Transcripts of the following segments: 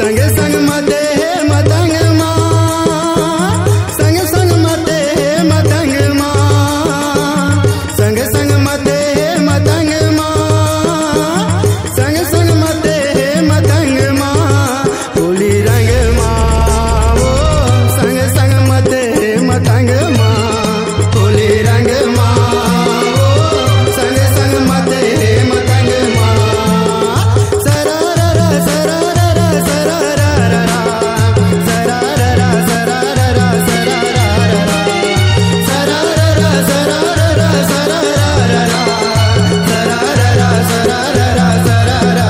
संग संग मते मतंग माँ, संग संग मते मतंग माँ, संग संग मते मतंग माँ, संग संग मते मतंग माँ, होली रंग माँ वो संग संग मते मतंग माँ, होली रंग माँ वो संग संग मते मतंग माँ। सरारा सरारा सरारा सरारा सरारा सरारा सरारा सरारा सरारा सरारा सरारा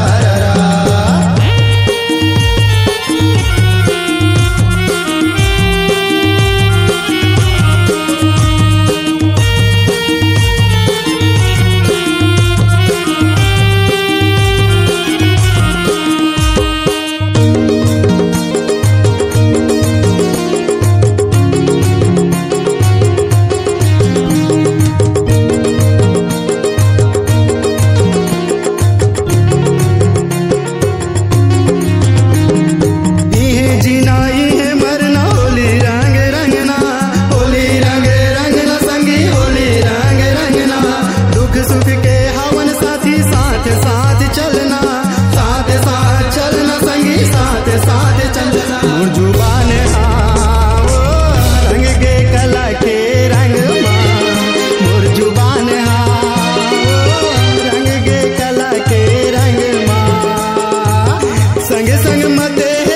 जुबान हाँ वो रंग के कला के रंग माँ, मोर जुबान हाँ वो रंग के कला के रंग माँ, संग संग मते